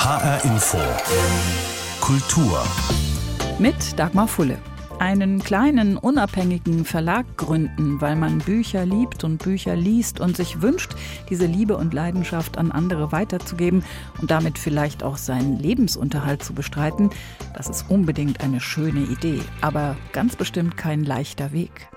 HR Info Kultur mit Dagmar Fulle. Einen kleinen, unabhängigen Verlag gründen, weil man Bücher liebt und Bücher liest und sich wünscht, diese Liebe und Leidenschaft an andere weiterzugeben und damit vielleicht auch seinen Lebensunterhalt zu bestreiten, das ist unbedingt eine schöne Idee, aber ganz bestimmt kein leichter Weg.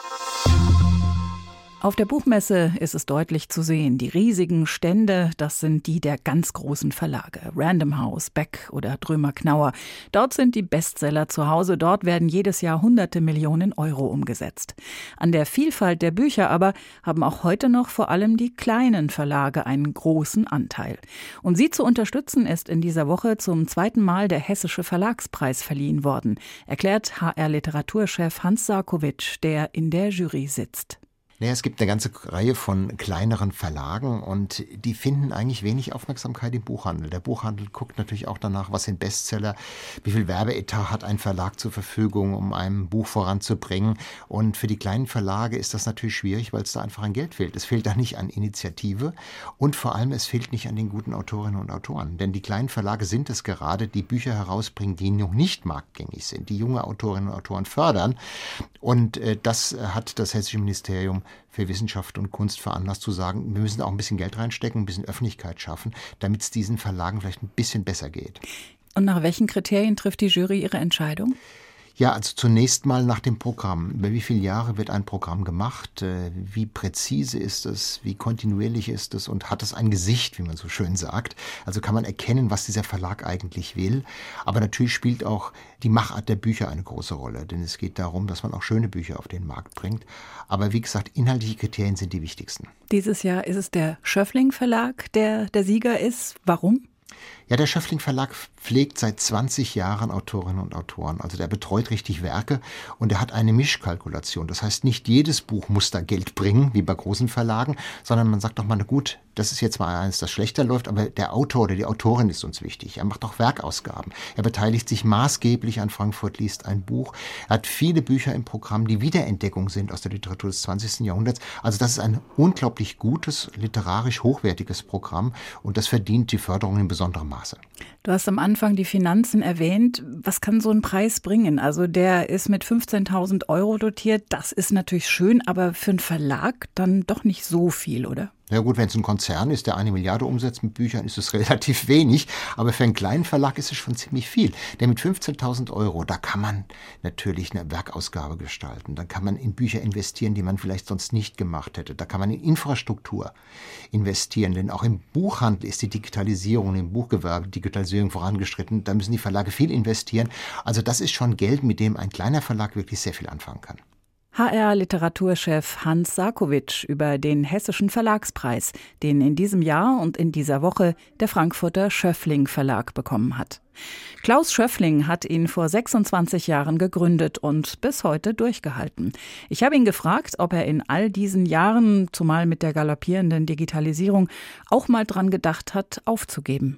Auf der Buchmesse ist es deutlich zu sehen. Die riesigen Stände, das sind die der ganz großen Verlage. Random House, Beck oder Drömer-Knauer. Dort sind die Bestseller zu Hause. Dort werden jedes Jahr hunderte Millionen Euro umgesetzt. An der Vielfalt der Bücher aber haben auch heute noch vor allem die kleinen Verlage einen großen Anteil. Um sie zu unterstützen, ist in dieser Woche zum zweiten Mal der Hessische Verlagspreis verliehen worden, erklärt HR-Literaturchef Hans Sarkowitsch, der in der Jury sitzt. Naja, es gibt eine ganze Reihe von kleineren Verlagen und die finden eigentlich wenig Aufmerksamkeit im Buchhandel. Der Buchhandel guckt natürlich auch danach, was sind Bestseller, wie viel Werbeetat hat ein Verlag zur Verfügung, um ein Buch voranzubringen. Und für die kleinen Verlage ist das natürlich schwierig, weil es da einfach an Geld fehlt. Es fehlt da nicht an Initiative und vor allem es fehlt nicht an den guten Autorinnen und Autoren. Denn die kleinen Verlage sind es gerade, die Bücher herausbringen, die noch nicht marktgängig sind, die junge Autorinnen und Autoren fördern. Und das hat das Hessische Ministerium für Wissenschaft und Kunst veranlasst zu sagen, wir müssen auch ein bisschen Geld reinstecken, ein bisschen Öffentlichkeit schaffen, damit es diesen Verlagen vielleicht ein bisschen besser geht. Und nach welchen Kriterien trifft die Jury ihre Entscheidung? Ja, also zunächst mal nach dem Programm. Über wie viele Jahre wird ein Programm gemacht? Wie präzise ist es? Wie kontinuierlich ist es? Und hat es ein Gesicht, wie man so schön sagt? Also kann man erkennen, was dieser Verlag eigentlich will. Aber natürlich spielt auch die Machart der Bücher eine große Rolle. Denn es geht darum, dass man auch schöne Bücher auf den Markt bringt. Aber wie gesagt, inhaltliche Kriterien sind die wichtigsten. Dieses Jahr ist es der Schöffling Verlag, der Sieger ist. Warum? Ja, der Schöffling Verlag pflegt seit 20 Jahren Autorinnen und Autoren. Also der betreut richtig Werke und er hat eine Mischkalkulation. Das heißt, nicht jedes Buch muss da Geld bringen, wie bei großen Verlagen, sondern man sagt doch mal, na gut, das ist jetzt mal eines, das schlechter läuft, aber der Autor oder die Autorin ist uns wichtig. Er macht auch Werkausgaben. Er beteiligt sich maßgeblich an Frankfurt liest ein Buch. Er hat viele Bücher im Programm, die Wiederentdeckung sind aus der Literatur des 20. Jahrhunderts. Also das ist ein unglaublich gutes, literarisch hochwertiges Programm und das verdient die Förderung in besonderem Maße. Du hast am Anfang die Finanzen erwähnt. Was kann so ein Preis bringen? Also der ist mit 15.000 Euro dotiert. Das ist natürlich schön, aber für einen Verlag dann doch nicht so viel, oder? Ja gut, wenn es ein Konzern ist, der 1 Milliarde umsetzt mit Büchern, ist es relativ wenig. Aber für einen kleinen Verlag ist es schon ziemlich viel. Denn mit 15.000 Euro, da kann man natürlich eine Werkausgabe gestalten. Da kann man in Bücher investieren, die man vielleicht sonst nicht gemacht hätte. Da kann man in Infrastruktur investieren. Denn auch im Buchhandel ist die Digitalisierung, im Buchgewerbe, Digitalisierung vorangeschritten. Da müssen die Verlage viel investieren. Also das ist schon Geld, mit dem ein kleiner Verlag wirklich sehr viel anfangen kann. HR-Literaturchef Hans Sarkowitsch über den Hessischen Verlagspreis, den in diesem Jahr und in dieser Woche der Frankfurter Schöffling Verlag bekommen hat. Klaus Schöffling hat ihn vor 26 Jahren gegründet und bis heute durchgehalten. Ich habe ihn gefragt, ob er in all diesen Jahren, zumal mit der galoppierenden Digitalisierung, auch mal dran gedacht hat, aufzugeben.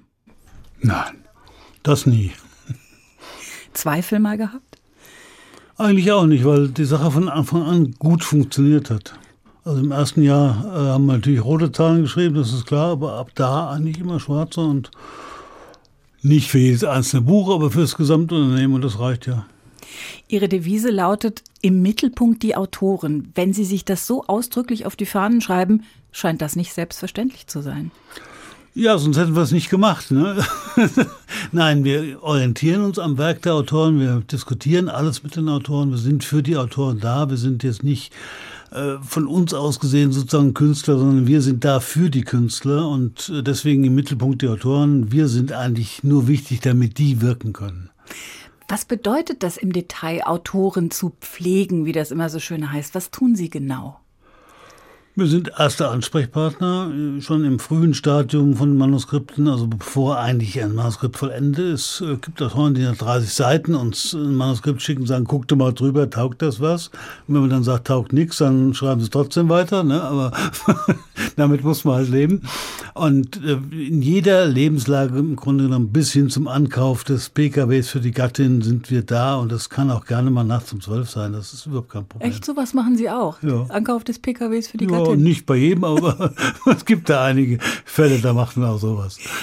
Nein, das nie. Zweifel mal gehabt? Eigentlich auch nicht, weil die Sache von Anfang an gut funktioniert hat. Also im ersten Jahr haben wir natürlich rote Zahlen geschrieben, das ist klar, aber ab da eigentlich immer schwarze und nicht für jedes einzelne Buch, aber für das gesamte Unternehmen und das reicht ja. Ihre Devise lautet, im Mittelpunkt die Autoren. Wenn Sie sich das so ausdrücklich auf die Fahnen schreiben, scheint das nicht selbstverständlich zu sein. Ja, sonst hätten wir es nicht gemacht, ne? Nein, wir orientieren uns am Werk der Autoren, wir diskutieren alles mit den Autoren, wir sind für die Autoren da, wir sind jetzt nicht von uns aus gesehen sozusagen Künstler, sondern wir sind da für die Künstler und deswegen im Mittelpunkt die Autoren. Wir sind eigentlich nur wichtig, damit die wirken können. Was bedeutet das im Detail, Autoren zu pflegen, wie das immer so schön heißt? Was tun Sie genau? Wir sind erster Ansprechpartner, schon im frühen Stadium von Manuskripten, also bevor eigentlich ein Manuskript vollendet ist. Es gibt Autoren, die nach 30 Seiten uns ein Manuskript schicken und sagen, guck doch mal drüber, taugt das was? Und wenn man dann sagt, taugt nichts, dann schreiben sie es trotzdem weiter, ne? Aber damit muss man halt leben. Und in jeder Lebenslage im Grunde genommen bis hin zum Ankauf des PKWs für die Gattin sind wir da und das kann auch gerne mal nachts um 12 sein, das ist überhaupt kein Problem. Echt, sowas machen Sie auch? Ja. Ankauf des PKWs für die Ja, Gattin? nicht bei jedem, aber es gibt da einige Fälle, da macht man auch sowas.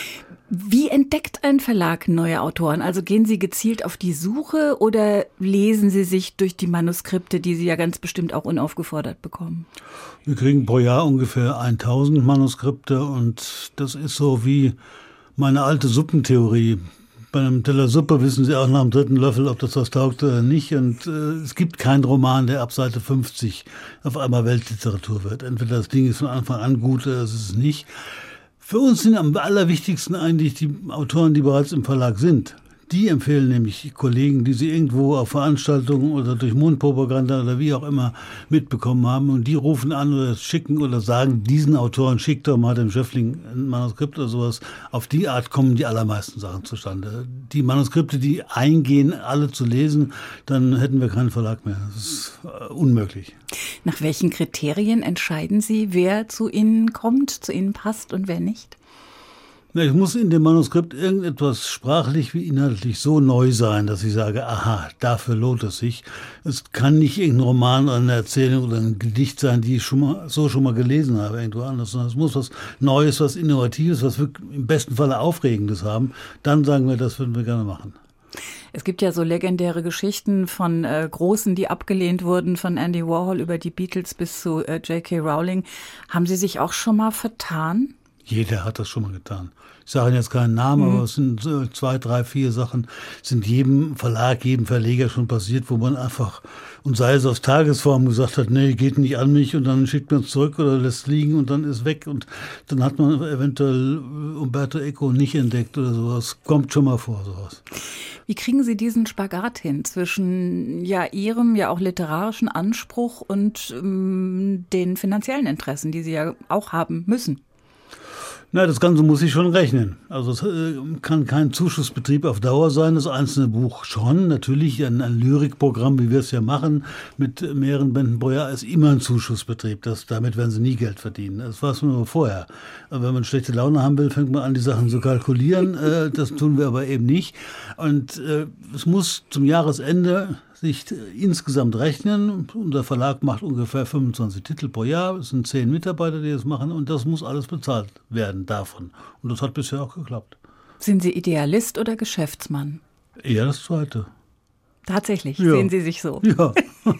Wie entdeckt ein Verlag neue Autoren? Also gehen Sie gezielt auf die Suche oder lesen Sie sich durch die Manuskripte, die Sie ja ganz bestimmt auch unaufgefordert bekommen? Wir kriegen pro Jahr ungefähr 1000 Manuskripte und das ist so wie meine alte Suppentheorie. Bei einem Teller Suppe wissen Sie auch nach dem 3. Löffel, ob das was taugt oder nicht. Und es gibt keinen Roman, der ab Seite 50 auf einmal Weltliteratur wird. Entweder das Ding ist von Anfang an gut oder es ist es nicht. Für uns sind am allerwichtigsten eigentlich die Autoren, die bereits im Verlag sind. Die empfehlen nämlich Kollegen, die sie irgendwo auf Veranstaltungen oder durch Mundpropaganda oder wie auch immer mitbekommen haben. Und die rufen an oder schicken oder sagen, diesen Autoren schickt doch mal dem Schöffling ein Manuskript oder sowas. Auf die Art kommen die allermeisten Sachen zustande. Die Manuskripte, die eingehen, alle zu lesen, dann hätten wir keinen Verlag mehr. Das ist unmöglich. Nach welchen Kriterien entscheiden Sie, wer zu Ihnen kommt, zu Ihnen passt und wer nicht? Es muss in dem Manuskript irgendetwas sprachlich wie inhaltlich so neu sein, dass ich sage, aha, dafür lohnt es sich. Es kann nicht irgendein Roman oder eine Erzählung oder ein Gedicht sein, die ich schon mal gelesen habe, irgendwo anders, sondern es muss was Neues, was Innovatives, was wir im besten Falle Aufregendes haben. Dann sagen wir, das würden wir gerne machen. Es gibt ja so legendäre Geschichten von Großen, die abgelehnt wurden, von Andy Warhol über die Beatles bis zu J.K. Rowling. Haben Sie sich auch schon mal vertan? Jeder hat das schon mal getan. Ich sage Ihnen jetzt keinen Namen, aber es sind 2, 3, 4 Sachen, sind jedem Verlag, jedem Verleger schon passiert, wo man einfach, und sei es aus Tagesform, gesagt hat, nee, geht nicht an mich und dann schickt man es zurück oder lässt liegen und dann ist weg und dann hat man eventuell Umberto Eco nicht entdeckt oder sowas. Kommt schon mal vor, sowas. Wie kriegen Sie diesen Spagat hin zwischen Ihrem ja auch literarischen Anspruch und den finanziellen Interessen, die Sie ja auch haben müssen? Na, das Ganze muss ich schon rechnen. Also es kann kein Zuschussbetrieb auf Dauer sein, das einzelne Buch schon. Natürlich ein Lyrikprogramm, wie wir es ja machen, mit mehreren Bänden pro Jahr, ist immer ein Zuschussbetrieb. Damit werden Sie nie Geld verdienen. Das war es nur vorher. Aber wenn man schlechte Laune haben will, fängt man an, die Sachen zu kalkulieren. Das tun wir aber eben nicht. Und es muss zum Jahresende sich insgesamt rechnen. Unser Verlag macht ungefähr 25 Titel pro Jahr. Es sind 10 Mitarbeiter, die das machen. Und das muss alles bezahlt werden davon. Und das hat bisher auch geklappt. Sind Sie Idealist oder Geschäftsmann? Eher das Zweite. Tatsächlich, ja. Sehen Sie sich so? Ja.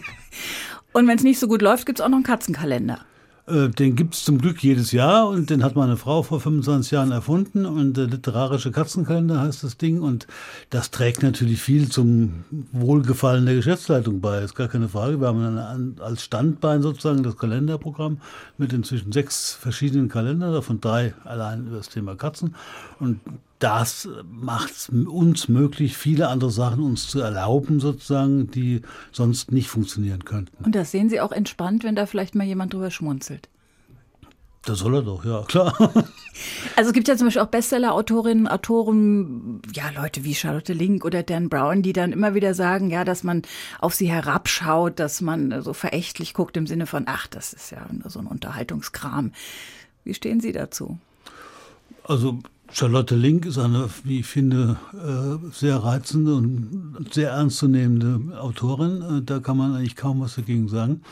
Und wenn es nicht so gut läuft, gibt es auch noch einen Katzenkalender. Den gibt es zum Glück jedes Jahr und den hat meine Frau vor 25 Jahren erfunden und der literarische Katzenkalender heißt das Ding und das trägt natürlich viel zum Wohlgefallen der Geschäftsleitung bei, ist gar keine Frage. Wir haben als Standbein sozusagen das Kalenderprogramm mit inzwischen 6 verschiedenen Kalendern, davon 3 allein über das Thema Katzen und das macht es uns möglich, viele andere Sachen uns zu erlauben, sozusagen, die sonst nicht funktionieren könnten. Und das sehen Sie auch entspannt, wenn da vielleicht mal jemand drüber schmunzelt? Das soll er doch, ja, klar. Also es gibt ja zum Beispiel auch Bestseller-Autorinnen, Autoren, Leute wie Charlotte Link oder Dan Brown, die dann immer wieder sagen, dass man auf sie herabschaut, dass man so verächtlich guckt im Sinne von, ach, das ist ja nur so ein Unterhaltungskram. Wie stehen Sie dazu? Also Charlotte Link ist eine, wie ich finde, sehr reizende und sehr ernstzunehmende Autorin. Da kann man eigentlich kaum was dagegen sagen.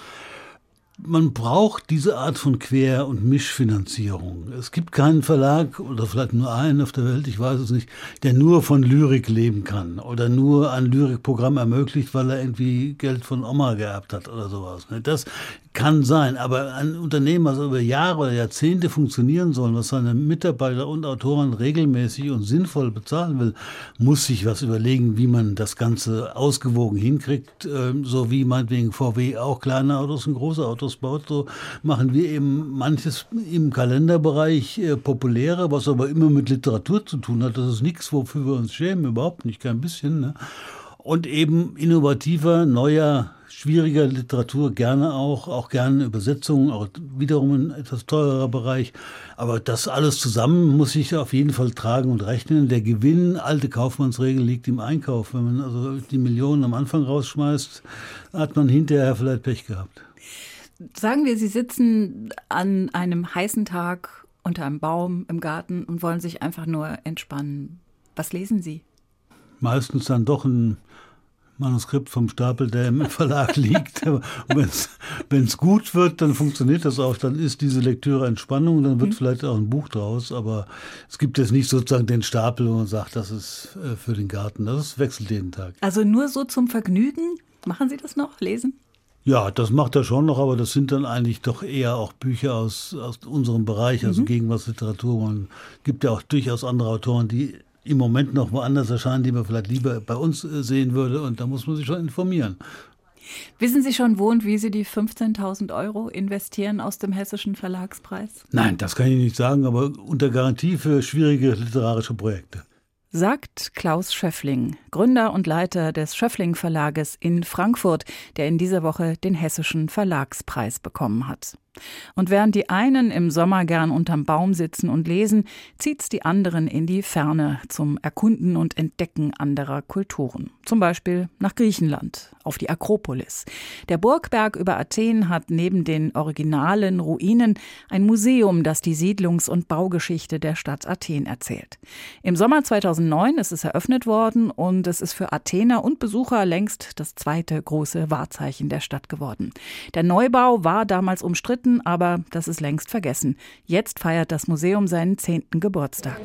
Man braucht diese Art von Quer- und Mischfinanzierung. Es gibt keinen Verlag, oder vielleicht nur einen auf der Welt, ich weiß es nicht, der nur von Lyrik leben kann oder nur ein Lyrikprogramm ermöglicht, weil er irgendwie Geld von Oma geerbt hat oder sowas. Das kann sein, aber ein Unternehmen, was über Jahre oder Jahrzehnte funktionieren soll, was seine Mitarbeiter und Autoren regelmäßig und sinnvoll bezahlen will, muss sich was überlegen, wie man das Ganze ausgewogen hinkriegt, so wie meinetwegen VW auch kleine Autos und große Autos baut, so machen wir eben manches im Kalenderbereich populärer, was aber immer mit Literatur zu tun hat. Das ist nichts, wofür wir uns schämen, überhaupt nicht, kein bisschen. Ne? Und eben innovativer, neuer, schwieriger Literatur, gerne auch gerne Übersetzungen, auch wiederum ein etwas teurerer Bereich. Aber das alles zusammen muss ich auf jeden Fall tragen und rechnen. Der Gewinn, alte Kaufmannsregel, liegt im Einkauf. Wenn man also die Millionen am Anfang rausschmeißt, hat man hinterher vielleicht Pech gehabt. Sagen wir, Sie sitzen an einem heißen Tag unter einem Baum im Garten und wollen sich einfach nur entspannen. Was lesen Sie? Meistens dann doch ein Manuskript vom Stapel, der im Verlag liegt. Wenn es gut wird, dann funktioniert das auch. Dann ist diese Lektüre Entspannung, dann wird vielleicht auch ein Buch draus. Aber es gibt jetzt nicht sozusagen den Stapel, wo man sagt, das ist für den Garten. Das wechselt jeden Tag. Also nur so zum Vergnügen? Machen Sie das noch, lesen? Ja, das macht er schon noch, aber das sind dann eigentlich doch eher auch Bücher aus unserem Bereich, also Gegenwartsliteratur. Man gibt ja auch durchaus andere Autoren, die im Moment noch woanders erscheinen, die man vielleicht lieber bei uns sehen würde. Und da muss man sich schon informieren. Wissen Sie schon, wo und wie Sie die 15.000 € investieren aus dem Hessischen Verlagspreis? Nein, das kann ich nicht sagen, aber unter Garantie für schwierige literarische Projekte. Sagt Klaus Schöffling, Gründer und Leiter des Schöffling Verlages in Frankfurt, der in dieser Woche den Hessischen Verlagspreis bekommen hat. Und während die einen im Sommer gern unterm Baum sitzen und lesen, zieht's die anderen in die Ferne zum Erkunden und Entdecken anderer Kulturen. Zum Beispiel nach Griechenland, auf die Akropolis. Der Burgberg über Athen hat neben den originalen Ruinen ein Museum, das die Siedlungs- und Baugeschichte der Stadt Athen erzählt. Im Sommer 2009 ist es eröffnet worden und es ist für Athener und Besucher längst das zweite große Wahrzeichen der Stadt geworden. Der Neubau war damals umstritten, aber das ist längst vergessen. Jetzt feiert das Museum seinen 10. Geburtstag.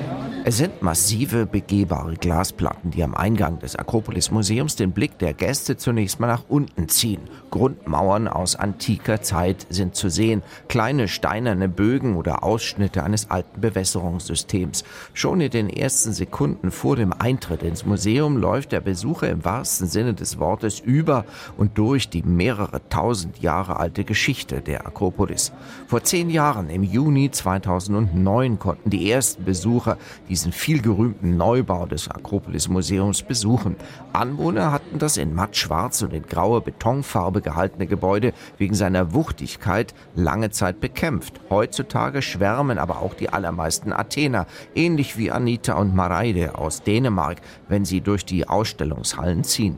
Es sind massive, begehbare Glasplatten, die am Eingang des Akropolis-Museums den Blick der Gäste zunächst mal nach unten ziehen. Grundmauern aus antiker Zeit sind zu sehen, kleine steinerne Bögen oder Ausschnitte eines alten Bewässerungssystems. Schon in den ersten Sekunden vor dem Eintritt ins Museum läuft der Besucher im wahrsten Sinne des Wortes über und durch die mehrere tausend Jahre alte Geschichte der Akropolis. Vor 10 Jahren, im Juni 2009, konnten die ersten Besucher diesen vielgerühmten Neubau des Akropolis-Museums besuchen. Anwohner hatten das in mattschwarz und in graue Betonfarbe gehaltene Gebäude wegen seiner Wuchtigkeit lange Zeit bekämpft. Heutzutage schwärmen aber auch die allermeisten Athener, ähnlich wie Anita und Mareide aus Dänemark, wenn sie durch die Ausstellungshallen ziehen.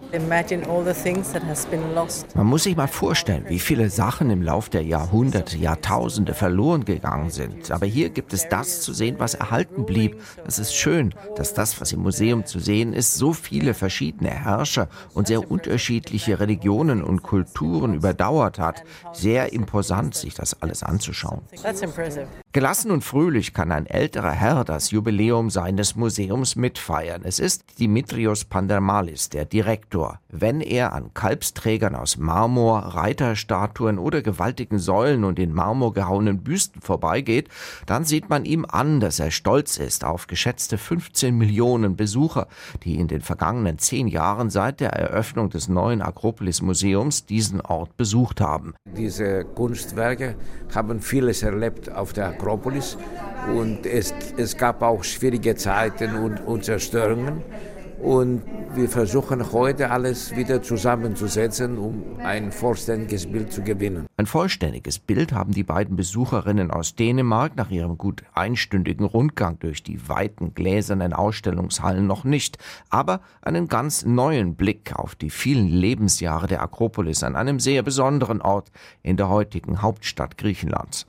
Man muss sich mal vorstellen, wie viele Sachen im Lauf der Jahrhunderte, Jahrtausende verloren gegangen sind. Aber hier gibt es das zu sehen, was erhalten blieb. Das ist schön, dass das, was im Museum zu sehen ist, so viele verschiedene Herrscher und sehr unterschiedliche Religionen und Kulturen überdauert hat. Sehr imposant, sich das alles anzuschauen. Gelassen und fröhlich kann ein älterer Herr das Jubiläum seines Museums mitfeiern. Es ist Dimitrios Pandermalis, der Direktor. Wenn er an Kalbsträgern aus Marmor, Reiterstatuen oder gewaltigen Säulen und in Marmor gehauenen Büsten vorbeigeht, dann sieht man ihm an, dass er stolz ist auf geschätzte 15 Millionen Besucher, die in den vergangenen 10 Jahren seit der Eröffnung des neuen Akropolis-Museums diesen Ort besucht haben. Diese Kunstwerke haben vieles erlebt auf der Akropolis und es gab auch schwierige Zeiten und Zerstörungen. Und wir versuchen heute alles wieder zusammenzusetzen, um ein vollständiges Bild zu gewinnen. Ein vollständiges Bild haben die beiden Besucherinnen aus Dänemark nach ihrem gut einstündigen Rundgang durch die weiten gläsernen Ausstellungshallen noch nicht, aber einen ganz neuen Blick auf die vielen Lebensjahre der Akropolis an einem sehr besonderen Ort in der heutigen Hauptstadt Griechenlands.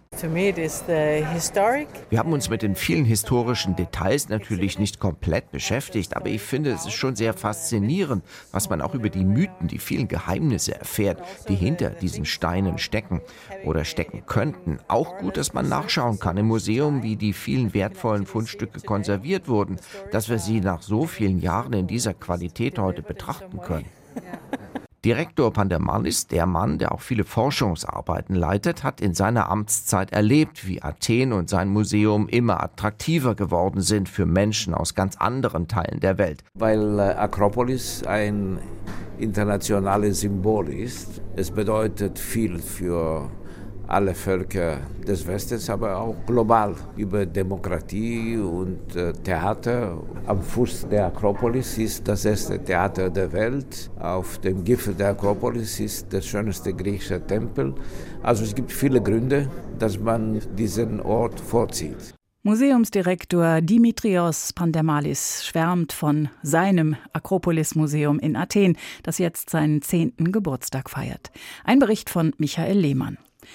Wir haben uns mit den vielen historischen Details natürlich nicht komplett beschäftigt, aber ich finde, es ist schon sehr faszinierend, was man auch über die Mythen, die vielen Geheimnisse erfährt, die hinter diesen Steinen stecken oder stecken könnten. Auch gut, dass man nachschauen kann im Museum, wie die vielen wertvollen Fundstücke konserviert wurden, dass wir sie nach so vielen Jahren in dieser Qualität heute betrachten können. Direktor Pandermalis, der Mann, der auch viele Forschungsarbeiten leitet, hat in seiner Amtszeit erlebt, wie Athen und sein Museum immer attraktiver geworden sind für Menschen aus ganz anderen Teilen der Welt. Weil Akropolis ein internationales Symbol ist. Es bedeutet viel für alle Völker des Westens, aber auch global über Demokratie und Theater. Am Fuß der Akropolis ist das erste Theater der Welt. Auf dem Gipfel der Akropolis ist der schönste griechische Tempel. Also es gibt viele Gründe, dass man diesen Ort vorzieht. Museumsdirektor Dimitrios Pandermalis schwärmt von seinem Akropolis-Museum in Athen, das jetzt seinen 10. Geburtstag feiert. Ein Bericht von Michael Lehmann.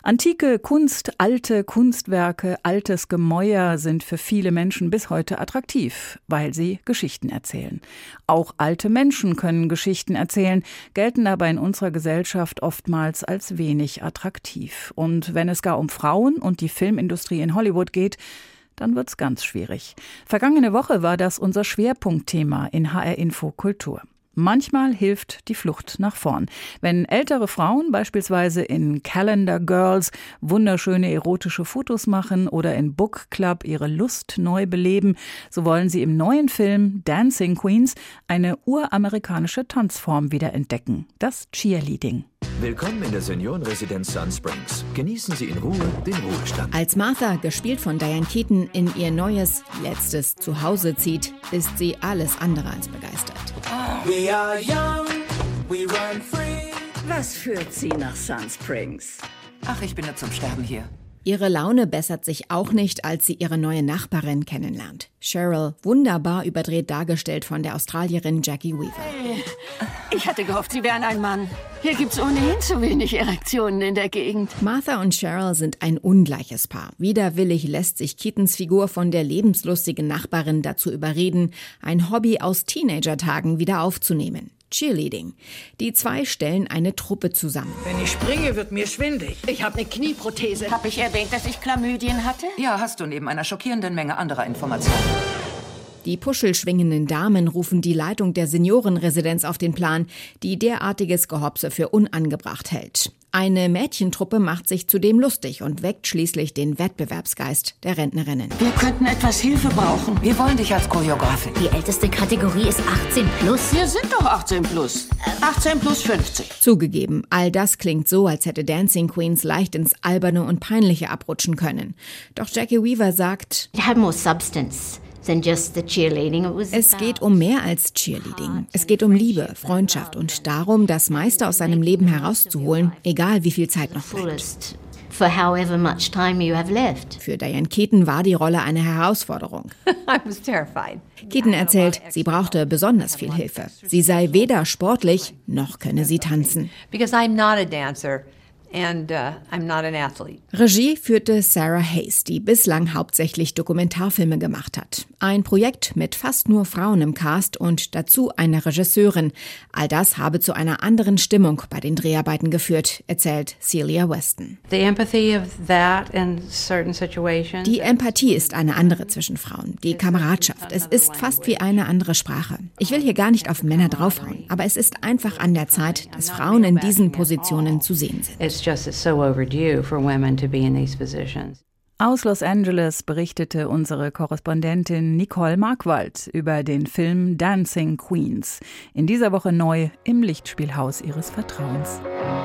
Antike Kunst, alte Kunstwerke, altes Gemäuer sind für viele Menschen bis heute attraktiv, weil sie Geschichten erzählen. Auch alte Menschen können Geschichten erzählen, gelten aber in unserer Gesellschaft oftmals als wenig attraktiv. Und wenn es gar um Frauen und die Filmindustrie in Hollywood geht, dann wird's ganz schwierig. Vergangene Woche war das unser Schwerpunktthema in HR Info Kultur. Manchmal hilft die Flucht nach vorn. Wenn ältere Frauen beispielsweise in Calendar Girls wunderschöne erotische Fotos machen oder in Book Club ihre Lust neu beleben, so wollen sie im neuen Film Dancing Queens eine uramerikanische Tanzform wiederentdecken, das Cheerleading. Willkommen in der Seniorenresidenz Sun Springs. Genießen Sie in Ruhe den Ruhestand. Als Martha, gespielt von Diane Keaton, in ihr neues, letztes Zuhause zieht, ist sie alles andere als begeistert. We are young, we run free. Was führt Sie nach Sun Springs? Ach, ich bin nur zum Sterben hier. Ihre Laune bessert sich auch nicht, als sie ihre neue Nachbarin kennenlernt. Cheryl, wunderbar überdreht dargestellt von der Australierin Jackie Weaver. Hey, ich hatte gehofft, Sie wären ein Mann. Hier gibt's ohnehin zu wenig Erektionen in der Gegend. Martha und Cheryl sind ein ungleiches Paar. Widerwillig lässt sich Keatons Figur von der lebenslustigen Nachbarin dazu überreden, ein Hobby aus Teenagertagen wieder aufzunehmen. Cheerleading. Die zwei stellen eine Truppe zusammen. Wenn ich springe, wird mir schwindelig. Ich habe eine Knieprothese. Habe ich erwähnt, dass ich Chlamydien hatte? Ja, hast du, neben einer schockierenden Menge anderer Informationen. Die puschelschwingenden Damen rufen die Leitung der Seniorenresidenz auf den Plan, die derartiges Gehopse für unangebracht hält. Eine Mädchentruppe macht sich zudem lustig und weckt schließlich den Wettbewerbsgeist der Rentnerinnen. Wir könnten etwas Hilfe brauchen. Wir wollen dich als Choreografin. Die älteste Kategorie ist 18 plus. Wir sind doch 18 plus. 18 plus 50. Zugegeben, all das klingt so, als hätte Dancing Queens leicht ins Alberne und Peinliche abrutschen können. Doch Jackie Weaver sagt, It had more substance. Es geht um mehr als Cheerleading. Es geht um Liebe, Freundschaft und darum, das meiste aus seinem Leben herauszuholen, egal wie viel Zeit noch bleibt. Für Diane Keaton war die Rolle eine Herausforderung. Keaton erzählt, sie brauchte besonders viel Hilfe. Sie sei weder sportlich, noch könne sie tanzen. And I'm not an athlete. Regie führte Sarah Hayes, die bislang hauptsächlich Dokumentarfilme gemacht hat. Ein Projekt mit fast nur Frauen im Cast und dazu eine Regisseurin. All das habe zu einer anderen Stimmung bei den Dreharbeiten geführt, erzählt Celia Weston. Die Empathie ist eine andere zwischen Frauen. Die Kameradschaft. Es ist fast wie eine andere Sprache. Ich will hier gar nicht auf Männer draufhauen, aber es ist einfach an der Zeit, dass Frauen in diesen Positionen zu sehen sind. Aus Los Angeles berichtete unsere Korrespondentin Nicole Markwald über den Film Dancing Queens. In dieser Woche neu im Lichtspielhaus ihres Vertrauens.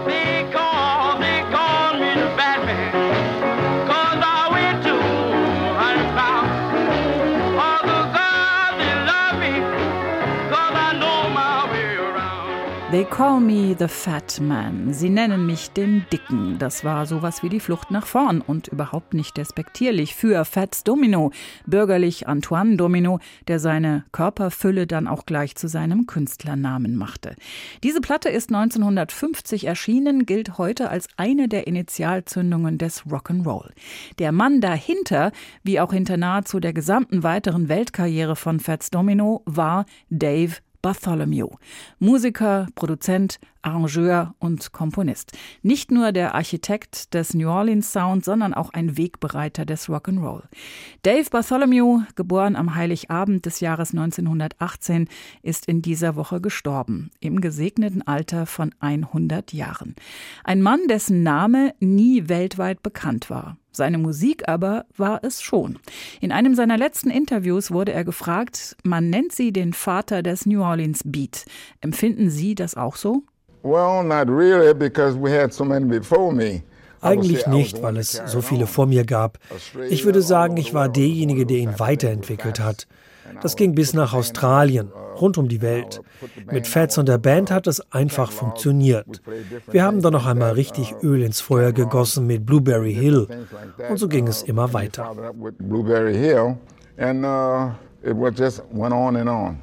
They call me the Fat Man. Sie nennen mich den Dicken. Das war sowas wie die Flucht nach vorn und überhaupt nicht despektierlich für Fats Domino, bürgerlich Antoine Domino, der seine Körperfülle dann auch gleich zu seinem Künstlernamen machte. Diese Platte ist 1950 erschienen, gilt heute als eine der Initialzündungen des Rock'n'Roll. Der Mann dahinter, wie auch hinter nahezu der gesamten weiteren Weltkarriere von Fats Domino, war Dave Bartholomew. Musiker, Produzent, Arrangeur und Komponist. Nicht nur der Architekt des New Orleans Sound, sondern auch ein Wegbereiter des Rock'n'Roll. Dave Bartholomew, geboren am Heiligabend des Jahres 1918, ist in dieser Woche gestorben, im gesegneten Alter von 100 Jahren. Ein Mann, dessen Name nie weltweit bekannt war. Seine Musik aber war es schon. In einem seiner letzten Interviews wurde er gefragt, man nennt Sie den Vater des New Orleans Beat. Empfinden Sie das auch so? Well, not really, because we had so many before me. Eigentlich nicht, weil es so viele vor mir gab. Ich würde sagen, ich war derjenige, der ihn weiterentwickelt hat. Das ging bis nach Australien, rund um die Welt. Mit Fats und der Band hat es einfach funktioniert. Wir haben dann noch einmal richtig Öl ins Feuer gegossen mit Blueberry Hill. Und so ging es immer weiter. Blueberry Hill and it was just went on and on.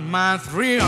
my thrill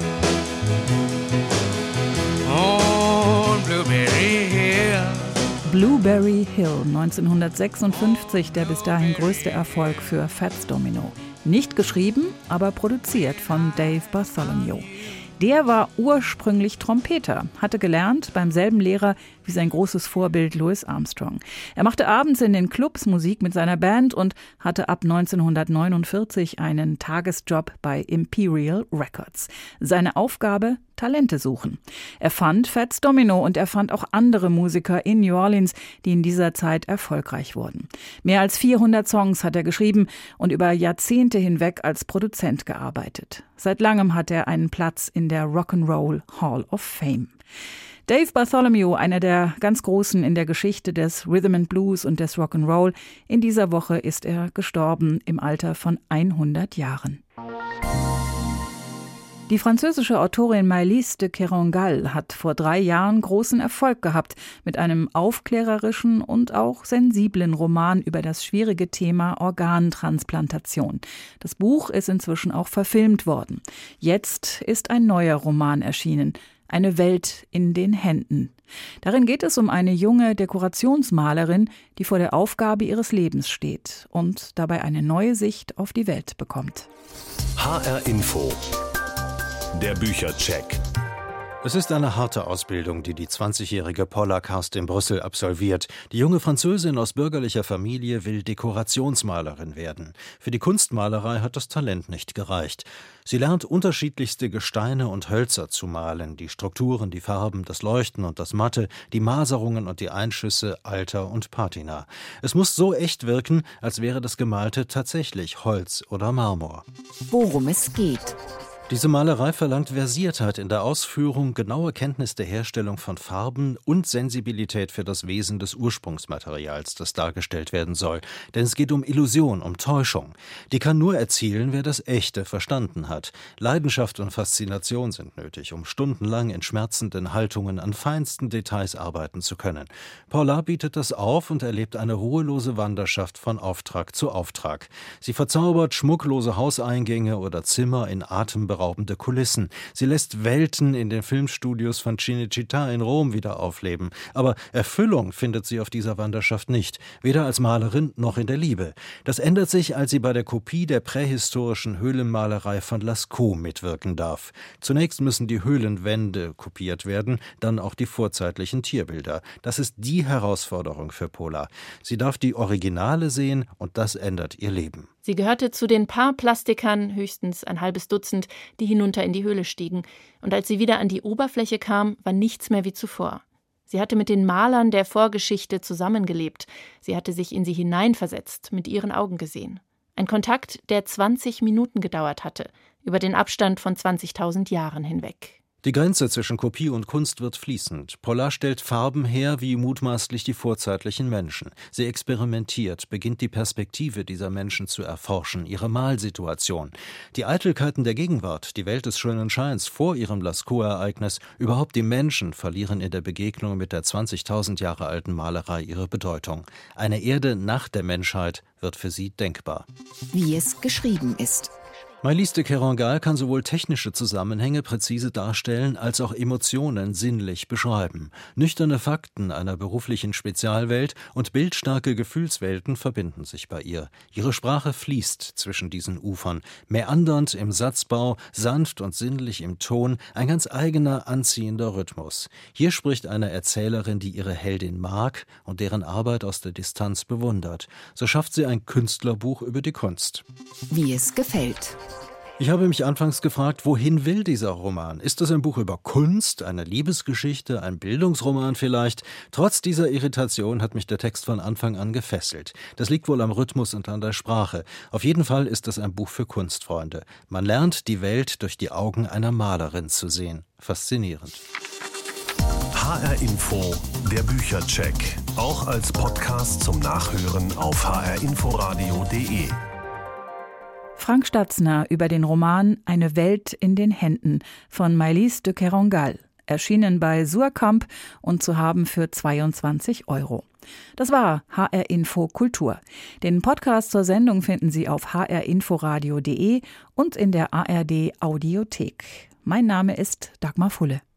on Blueberry Hill. Blueberry Hill, 1956, der bis dahin größte Erfolg für Fats Domino. Nicht geschrieben, aber produziert von Dave Bartholomew. Der war ursprünglich Trompeter, hatte gelernt beim selben Lehrer wie sein großes Vorbild Louis Armstrong. Er machte abends in den Clubs Musik mit seiner Band und hatte ab 1949 einen Tagesjob bei Imperial Records. Seine Aufgabe: Talente suchen. Er fand Fats Domino und er fand auch andere Musiker in New Orleans, die in dieser Zeit erfolgreich wurden. Mehr als 400 Songs hat er geschrieben und über Jahrzehnte hinweg als Produzent gearbeitet. Seit langem hat er einen Platz in der Rock'n'Roll Hall of Fame. Dave Bartholomew, einer der ganz Großen in der Geschichte des Rhythm and Blues und des Rock'n'Roll. In dieser Woche ist er gestorben im Alter von 100 Jahren. Die französische Autorin Maëlys de Kerangal hat vor 3 Jahren großen Erfolg gehabt mit einem aufklärerischen und auch sensiblen Roman über das schwierige Thema Organtransplantation. Das Buch ist inzwischen auch verfilmt worden. Jetzt ist ein neuer Roman erschienen: Eine Welt in den Händen. Darin geht es um eine junge Dekorationsmalerin, die vor der Aufgabe ihres Lebens steht und dabei eine neue Sicht auf die Welt bekommt. HR Info. Der Büchercheck. Es ist eine harte Ausbildung, die die 20-jährige Paula Karst in Brüssel absolviert. Die junge Französin aus bürgerlicher Familie will Dekorationsmalerin werden. Für die Kunstmalerei hat das Talent nicht gereicht. Sie lernt unterschiedlichste Gesteine und Hölzer zu malen, die Strukturen, die Farben, das Leuchten und das Matte, die Maserungen und die Einschüsse, Alter und Patina. Es muss so echt wirken, als wäre das Gemalte tatsächlich Holz oder Marmor. Worum es geht. Diese Malerei verlangt Versiertheit in der Ausführung, genaue Kenntnis der Herstellung von Farben und Sensibilität für das Wesen des Ursprungsmaterials, das dargestellt werden soll. Denn es geht um Illusion, um Täuschung. Die kann nur erzielen, wer das Echte verstanden hat. Leidenschaft und Faszination sind nötig, um stundenlang in schmerzenden Haltungen an feinsten Details arbeiten zu können. Paula bietet das auf und erlebt eine ruhelose Wanderschaft von Auftrag zu Auftrag. Sie verzaubert schmucklose Hauseingänge oder Zimmer in atemberaubende Kulissen. Sie lässt Welten in den Filmstudios von Cinecittà in Rom wieder aufleben. Aber Erfüllung findet sie auf dieser Wanderschaft nicht, weder als Malerin noch in der Liebe. Das ändert sich, als sie bei der Kopie der prähistorischen Höhlenmalerei von Lascaux mitwirken darf. Zunächst müssen die Höhlenwände kopiert werden, dann auch die vorzeitlichen Tierbilder. Das ist die Herausforderung für Paula. Sie darf die Originale sehen und das ändert ihr Leben. Sie gehörte zu den paar Plastikern, höchstens ein halbes Dutzend, die hinunter in die Höhle stiegen. Und als sie wieder an die Oberfläche kam, war nichts mehr wie zuvor. Sie hatte mit den Malern der Vorgeschichte zusammengelebt. Sie hatte sich in sie hineinversetzt, mit ihren Augen gesehen. Ein Kontakt, der 20 Minuten gedauert hatte, über den Abstand von 20.000 Jahren hinweg. Die Grenze zwischen Kopie und Kunst wird fließend. Paula stellt Farben her wie mutmaßlich die vorzeitlichen Menschen. Sie experimentiert, beginnt die Perspektive dieser Menschen zu erforschen, ihre Malsituation. Die Eitelkeiten der Gegenwart, die Welt des schönen Scheins vor ihrem Lascaux-Ereignis, überhaupt die Menschen verlieren in der Begegnung mit der 20.000 Jahre alten Malerei ihre Bedeutung. Eine Erde nach der Menschheit wird für sie denkbar. Wie es geschrieben ist. Maëlys de Kerangal kann sowohl technische Zusammenhänge präzise darstellen, als auch Emotionen sinnlich beschreiben. Nüchterne Fakten einer beruflichen Spezialwelt und bildstarke Gefühlswelten verbinden sich bei ihr. Ihre Sprache fließt zwischen diesen Ufern, meandernd im Satzbau, sanft und sinnlich im Ton, ein ganz eigener, anziehender Rhythmus. Hier spricht eine Erzählerin, die ihre Heldin mag und deren Arbeit aus der Distanz bewundert. So schafft sie ein Künstlerbuch über die Kunst. Wie es gefällt. Ich habe mich anfangs gefragt, wohin will dieser Roman? Ist es ein Buch über Kunst, eine Liebesgeschichte, ein Bildungsroman vielleicht? Trotz dieser Irritation hat mich der Text von Anfang an gefesselt. Das liegt wohl am Rhythmus und an der Sprache. Auf jeden Fall ist es ein Buch für Kunstfreunde. Man lernt, die Welt durch die Augen einer Malerin zu sehen. Faszinierend. HR Info, der Büchercheck. Auch als Podcast zum Nachhören auf hrinforadio.de. Frank Statzner über den Roman Eine Welt in den Händen von Maëlys de Kerangal. erschienen bei Suhrkamp und zu haben für 22 €. Das war HR Info Kultur. Den Podcast zur Sendung finden Sie auf hrinforadio.de und in der ARD Audiothek. Mein Name ist Dagmar Fulle.